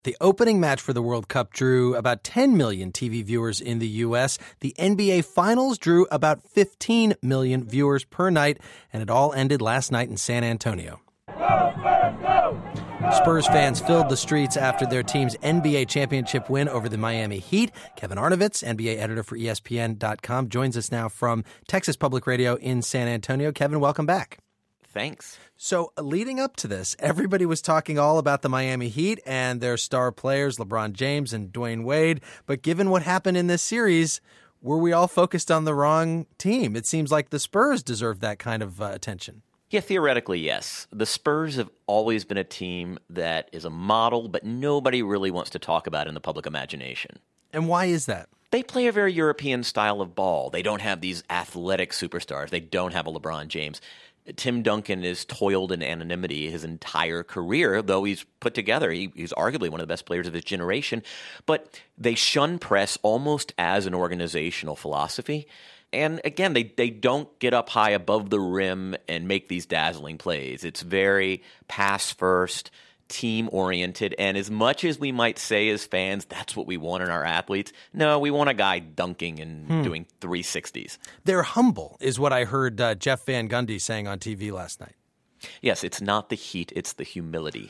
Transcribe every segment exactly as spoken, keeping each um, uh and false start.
The opening match for the World Cup drew about ten million T V viewers in the U S. The N B A Finals drew about fifteen million viewers per night, and it all ended last night in San Antonio. Go, Spurs, go! Go! Spurs fans filled the streets after their team's N B A championship win over the Miami Heat. Kevin Arnovitz, N B A editor for E S P N dot com, joins us now from Texas Public Radio in San Antonio. Kevin, welcome back. Thanks. So leading up to this, everybody was talking all about the Miami Heat and their star players, LeBron James and Dwayne Wade. But given what happened in this series, were we all focused on the wrong team? It seems like the Spurs deserve that kind of uh, attention. Yeah, theoretically, yes. The Spurs have always been a team that is a model, but nobody really wants to talk about in the public imagination. And why is that? They play a very European style of ball. They don't have these athletic superstars. They don't have a LeBron James. Tim Duncan has toiled in anonymity his entire career, though he's put together. He, he's arguably one of the best players of his generation. But they shun press almost as an organizational philosophy. And again, they, they don't get up high above the rim and make these dazzling plays. It's very pass first, team-oriented, and as much as we might say as fans, that's what we want in our athletes, no, we want a guy dunking and hmm. doing three sixties. They're humble, is what I heard uh, Jeff Van Gundy saying on T V last night. Yes, it's not the heat, it's the humility.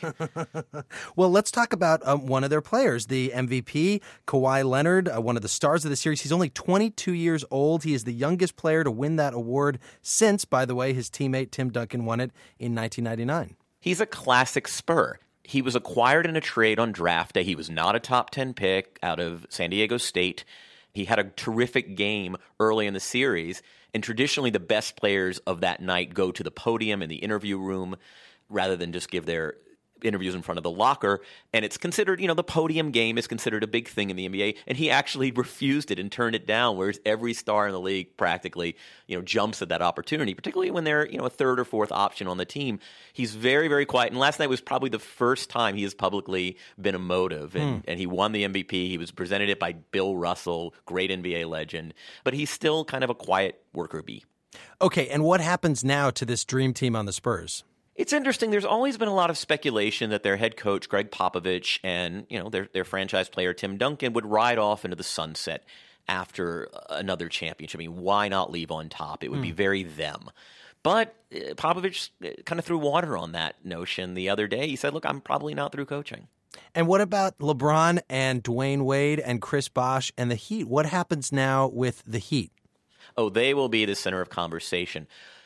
Well, let's talk about um, one of their players, the M V P, Kawhi Leonard, uh, one of the stars of the series. He's only twenty-two years old. He is the youngest player to win that award since, by the way, his teammate Tim Duncan won it in nineteen ninety-nine. He's a classic Spur. He was acquired in a trade on draft day. He was not a top ten pick out of San Diego State. He had a terrific game early in the series, and traditionally the best players of that night go to the podium in the interview room rather than just give their interviews in front of the locker. And it's considered, you know, the podium game is considered a big thing in the N B A, and he actually refused it and turned it down, whereas every star in the league practically, you know, jumps at that opportunity, particularly when they're, you know, a third or fourth option on the team. He's very, very quiet, and last night was probably the first time he has publicly been emotive, and, mm. and he won the M V P. He was presented it by Bill Russell, great N B A legend, but he's still kind of a quiet worker bee. Okay, and what happens now to this dream team on the Spurs? It's interesting. There's always been a lot of speculation that their head coach, Greg Popovich, and you know their their franchise player, Tim Duncan, would ride off into the sunset after another championship. I mean, why not leave on top? It would mm. be very them. But uh, Popovich kind of threw water on that notion the other day. He said, look, I'm probably not through coaching. And what about LeBron and Dwayne Wade and Chris Bosh and the Heat? What happens now with the Heat? Oh, they will be the center of conversation.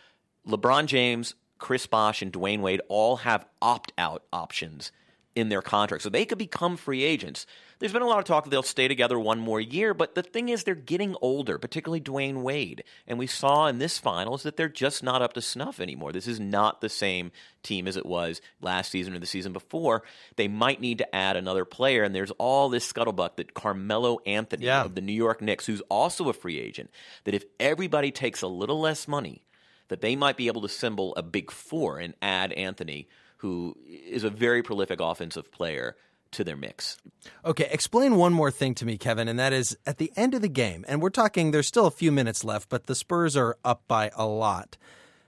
LeBron James, Chris Bosh, and Dwayne Wade all have opt-out options in their contract, so they could become free agents. There's been a lot of talk that they'll stay together one more year, but the thing is they're getting older, particularly Dwayne Wade. And we saw in this finals that they're just not up to snuff anymore. This is not the same team as it was last season or the season before. They might need to add another player, and there's all this scuttlebutt that Carmelo Anthony yeah. of the New York Knicks, who's also a free agent, that if everybody takes a little less money, that they might be able to assemble a big four and add Anthony, who is a very prolific offensive player, to their mix. Okay, explain one more thing to me, Kevin, and that is at the end of the game, and we're talking there's still a few minutes left, but the Spurs are up by a lot.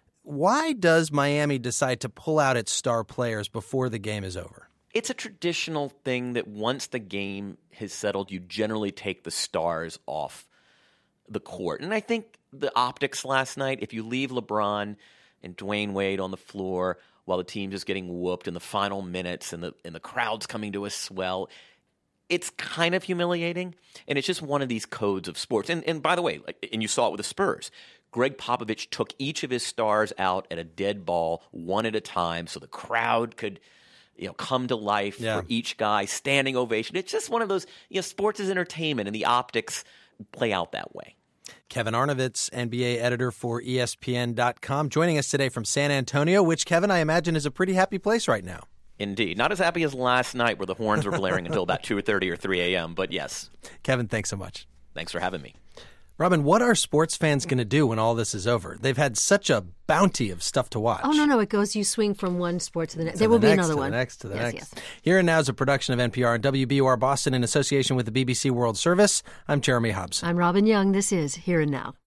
Why does Miami decide to pull out its star players before the game is over? It's a traditional thing that once the game has settled, you generally take the stars off the court. And I think the optics last night, if you leave LeBron and Dwayne Wade on the floor while the team's just getting whooped in the final minutes and the and the crowd's coming to a swell, it's kind of humiliating. And it's just one of these codes of sports. And and by the way, like, and you saw it with the Spurs, Greg Popovich took each of his stars out at a dead ball, one at a time, so the crowd could, you know, come to life yeah. for each guy, standing ovation. It's just one of those, you know, sports is entertainment, and the optics play out that way. Kevin Arnovitz, N B A editor for E S P N dot com, joining us today from San Antonio, which, Kevin, I imagine is a pretty happy place right now. Indeed. Not as happy as last night where the horns were blaring until about two thirty or three a.m., but yes. Kevin, thanks so much. Thanks for having me. Robin, what are sports fans going to do when all this is over? They've had such a bounty of stuff to watch. Oh, no, no. It goes, you swing from one sport to the next. To there will the be next, another to one. The next, to the yes, next. Yes. Here and Now is a production of N P R and W B U R Boston in association with the B B C World Service. I'm Jeremy Hobson. I'm Robin Young. This is Here and Now.